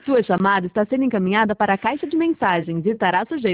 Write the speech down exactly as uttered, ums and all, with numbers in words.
Sua chamada está sendo encaminhada para a caixa de mensagens e estará sujeita